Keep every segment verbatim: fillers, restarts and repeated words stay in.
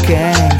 king.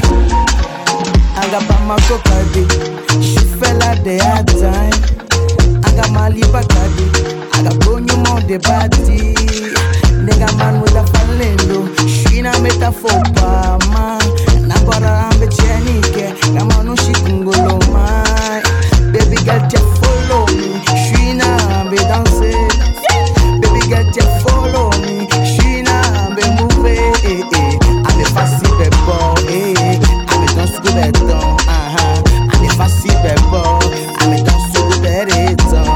I got Bamako Kadi, she fell at the hard time. I got Maliba Kadi, I got Bonyumo the body. Nigga man with a falendo, she na metaphor pa man. Na bara ambe chenike, na manu shikungolo man. Baby girl just follow me, she na ambe danse. Baby girl just follow me, she na ambe move. Eh eh, ambe fasi bebo, eh. Ambe danse go beton, ah ah. Ambe fasi bebo, ambe danse go beton,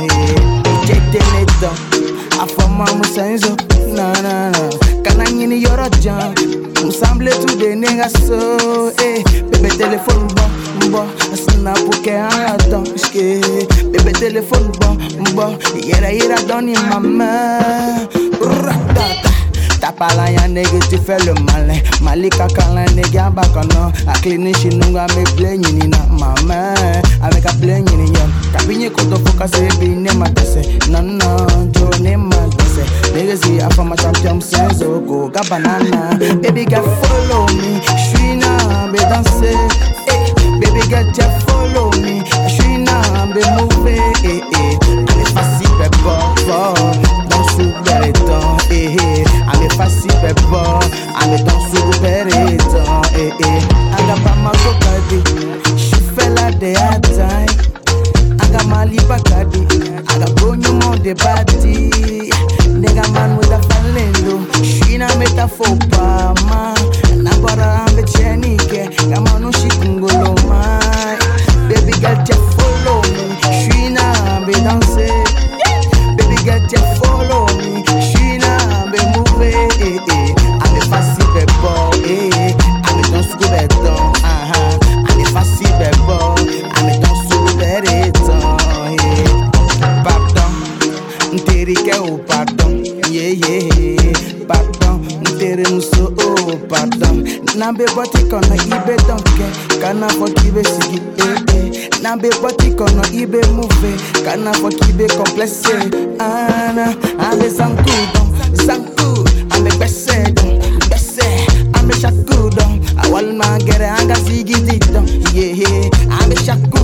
eh. Ejete neton, afoma musenzo. Na na na, kana nyini yoro jan. Musamble to the nigga so, eh. Bébé téléphone bon, bon. Asina pouke an la danske. Bébé téléphone bon, bon. Yera yera doni maman. Ratata. Tapala ya nigga tu fais le malin. Malika kala nigga bakano. A clinician nunga me play nyini na maman. Avec a play nyini yon. Kabinye koto foka se bine matese. Non non, jone matese. Niggas see I from my champion senso go ga banana. Baby girl follow me, Shina be dance. Eh, baby girl just follow me, Shina be move. Eh eh, I'm fasi bebo, dans sous bereton. Eh eh, I'm fasi bebo, I'm dans sous bereton. Eh eh, I got Bamako Kadi, she fell at the hard time. I got Maliba Kadi, I got Bonyumo the body. Nigga man with a falendo, she na metaphor pa man. Na bara ambe chenike, kama no shikungolo man. Baby girl just follow me, she na ambe danse. Baby girl just follow me, she na ambe move. Eh eh, ambe fasi bebo, eh. Ambe danse go beton, ah ah. Ambe fasi bebo, ambe danse go beton, eh. Pardon, nterike o pardon. Yeah, yeah, pardon, ntere muso, oh, pardon. Nambe boti kono ibe donke, kana for kibe sigi, eh, eh. Nambe boti kono ibe move, kana for kibe complexe. Ana, ambe sankudon, sanku, ambe bese don, bese, ambe shakudon. Awal magere anga sigi didon, yeah, yeah, ambe shakudon.